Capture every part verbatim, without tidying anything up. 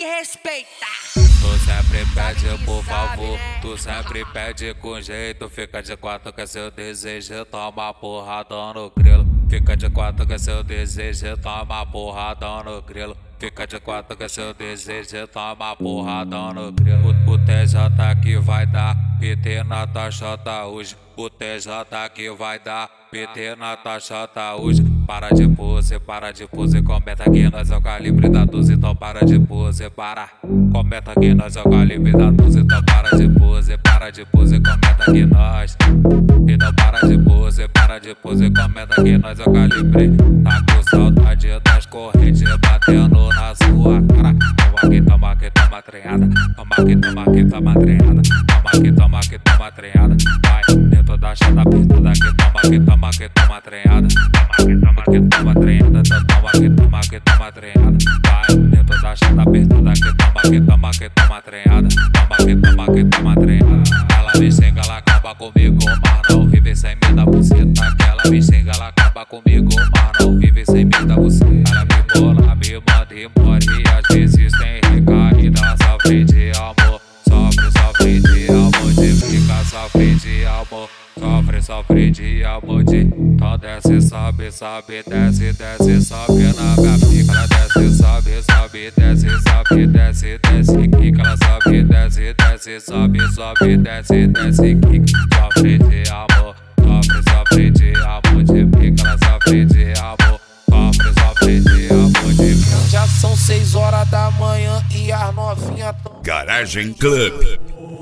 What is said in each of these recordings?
que respeitar. Tu sempre pede por favor, tu sempre pede com jeito. Fica de quatro que é seu desejo, toma porrada no grilo. Fica de quatro que é seu desejo, toma porrada no grilo. Fica de quatro que é seu desejo, toma porrada no grilo. O, o T J que vai dar P T na tua chota hoje. O T J que vai dar P T na tua chota hoje. Para de pose, para de pose, comenta que nós é o calibre da doze, então para de pose, para. Comenta que nós é o calibre da doze, então para de pose, para de pose, comenta que nós. Então para de pose, para de pose, comenta que nós é o calibre. Tá com saudade das correntes batendo na sua cara. Toma que toma que toma treinada, toma que toma que toma treinada, toma que toma que toma treinada. Vai dentro da chata apertada que toma que toma que toma treinada, toma que toma que toma treinada, toma que toma que toma treinada. Vai dentro da chata apertada que toma que toma que toma treinada, toma que toma que toma treinada. Ela me xinga, ela acaba comigo, mas não vive sem me dar buceta. Ela me xinga, ela acaba comigo, mas não vive sem me dar buceta. Ela me bola, me manda e morre, e às vezes tem recaída. Sofre de amor, sofre, sofre de amor, de fica, sofre de amor. Sofre, sofre de amor de. Então desce, sobe, sobe, desce, desce, sobe na minha pica. Ela desce, sobe, sobe, desce, sobe, desce, desce, quica. Ela sobe, desce, desce, sobe, sobe, desce, desce, quica. Sofre de amor, sofre, sofre de amor de pica. Ela sofre de amor, sofre, sofre de amor de pica. Já são seis horas da manhã e as novinhas tão... Garagem Club,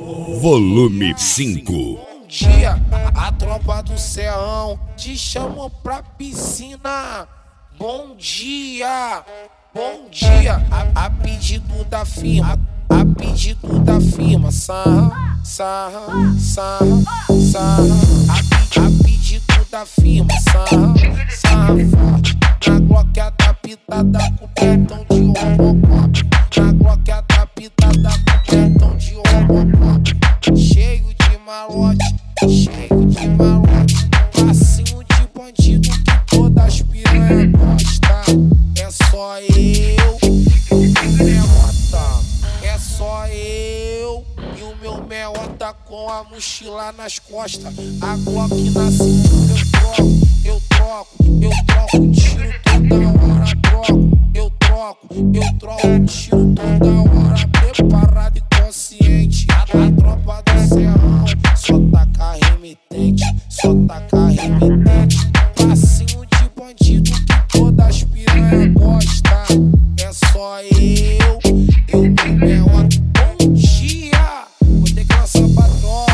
volume cinco. Dia, a tropa do Serrão te chamou pra piscina. Bom dia, bom dia. A, a pedido da firma, a pedido da firma. Sarra, sarra, sarra, sarra. A, a pedido da firma. Sarra, sarra forte. Na Glock adaptada com petão de Robocop. Na Glock adaptada com petão de Robocop. Cheio de malote, cheio de malote, passinho de bandido que todas as piranha gosta. É só eu e o meu meota, é só eu e o meu meota com a mochila nas costas. A Glock na cintura eu troco, eu troco, eu troco tiro toda hora, troco, eu troco, eu troco tiro toda hora, preparado e consciente. A, a tropa do Serrão só taca remitente, só taca remitente. Passinho de bandido que todas as piranha gosta. É só eu, eu meu meota. Bom dia, vou ter que lançar pra tropa.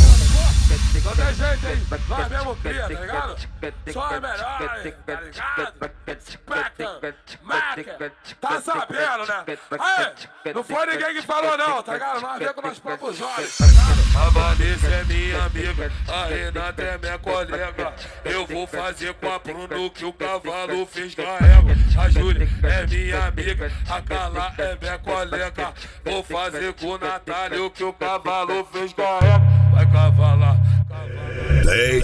Não tem jeito, hein? Nós mesmo cria, tá ligado? Só é melhor, hein? Tá ligado? Peca, Maca, tá sabendo, né? Aí, não foi ninguém que falou não, tá ligado? Nós vemos com nossos próprios olhos, tá ligado? A Vanessa é minha amiga, a Renata é minha colega. Eu vou fazer com a Bruno que o cavalo fez carrega. A Júlia é minha amiga, a Carla é minha colega. Vou fazer com o Natália o que o cavalo fez carrega. Vai cavalar, cavalar. D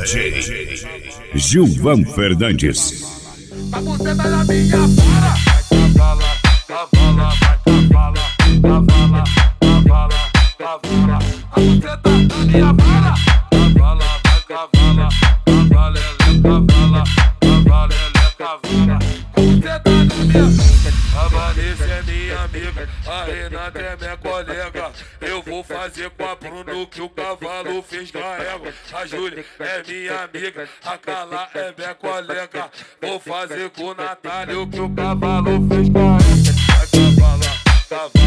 J Gilvan Fernandes. A buceta da minha fala. Vai cavala, cavala, vai cavala, cavala, cavala, cavala. A buceta da minha fala. Cavala, vai cavala, cavala, cavala, cavala, cavala. A buceta da minha. A Vanessa é minha amiga, a Renata é minha colega. Eu vou fazer com a Bruno que o cavalo fez carrega. A Júlia é minha amiga, a Carla é minha colega. Vou fazer com o Natália o que o cavalo fez carrega. Vai cavalar, cavalar.